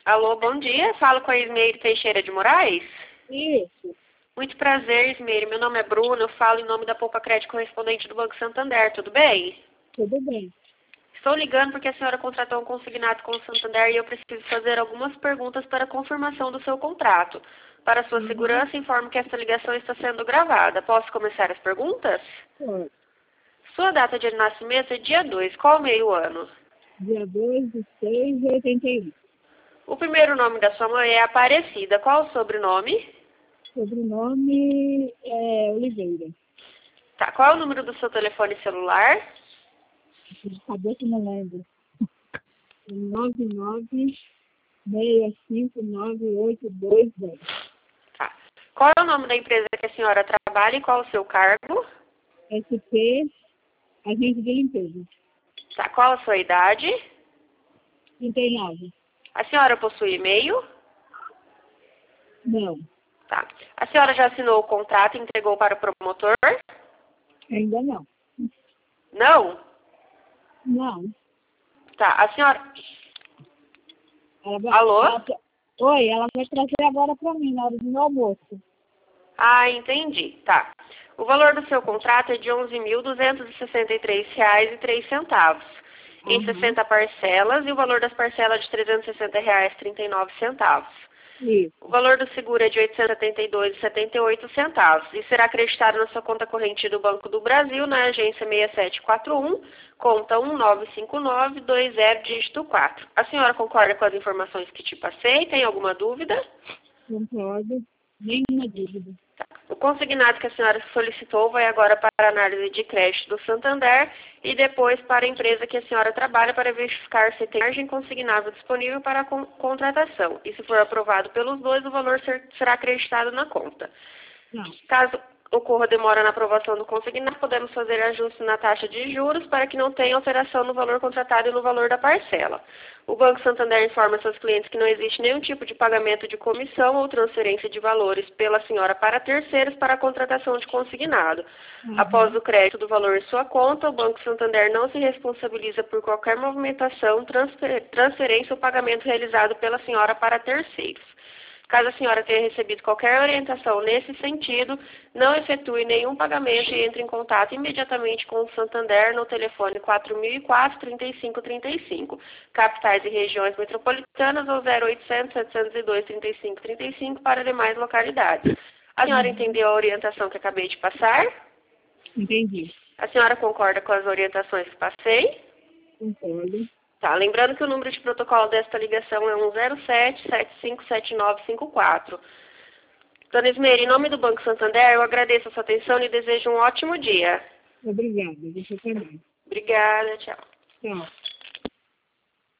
Alô, bom dia. Falo com a Ismeire Teixeira de Moraes. Isso, Muito prazer, Ismeire. Meu nome é Bruna. Eu falo em nome da Poupa Crédito correspondente do Banco Santander. Tudo bem? tudo bem. Estou ligando porque a senhora contratou um consignado com o Santander e eu preciso fazer algumas perguntas para confirmação do seu contrato. Para sua segurança, informo que esta ligação está sendo gravada. Posso começar as perguntas? Pode. Sua data de nascimento é dia 2. Qual meio ano? Dia 2/6/81. O primeiro nome da sua mãe é Aparecida. Qual o sobrenome? Sobrenome é Oliveira. Tá. Qual é o número do seu telefone celular? De cabeça não lembro. 9965982210. Tá. Qual é o nome da empresa que a senhora trabalha e qual o seu cargo? SP, agente de limpeza. Tá. Qual a sua idade? 39. A senhora possui e-mail? Não, Tá. A senhora já assinou o contrato e entregou para o promotor? ainda não. Não? Não. Tá. A senhora... Ela vai, Alô? Oi, ela vai trazer agora para mim na hora do meu almoço. Ah, entendi. Tá. O valor do seu contrato é de R$ 11.263,03. Em Aham. 60 parcelas e o valor das parcelas de R$ 360,39. Isso. O valor do seguro é de R$ 872,78 e será acreditado na sua conta corrente do Banco do Brasil, na agência 6741, conta 195920, dígito 4. A senhora concorda com as informações que te passei? Tem alguma dúvida? Concordo. Nenhuma dúvida. Tá. O consignado que a senhora solicitou vai agora para a análise de crédito do Santander e depois para a empresa que a senhora trabalha para verificar se tem margem consignável disponível para a contratação. E se for aprovado pelos dois, o valor será acreditado na conta. Não. Caso ocorra demora na aprovação do consignado, podemos fazer ajuste na taxa de juros para que não tenha alteração no valor contratado e no valor da parcela. O Banco Santander informa seus clientes que não existe nenhum tipo de pagamento de comissão ou transferência de valores pela senhora para terceiros para a contratação de consignado. Após o crédito do valor em sua conta, o Banco Santander não se responsabiliza por qualquer movimentação, transferência ou pagamento realizado pela senhora para terceiros. Caso a senhora tenha recebido qualquer orientação nesse sentido, não efetue nenhum pagamento e entre em contato imediatamente com o Santander no telefone 4004-3535, capitais e regiões metropolitanas ou 0800-702-3535 para demais localidades. A senhora entendeu a orientação que acabei de passar? Entendi. A senhora concorda com as orientações que passei? Concordo. Tá, lembrando que o número de protocolo desta ligação é 107-757954. Dona Ismeire, em nome do Banco Santander, eu agradeço a sua atenção e desejo um ótimo dia. Obrigada. Você também. Obrigada, tchau. Tchau.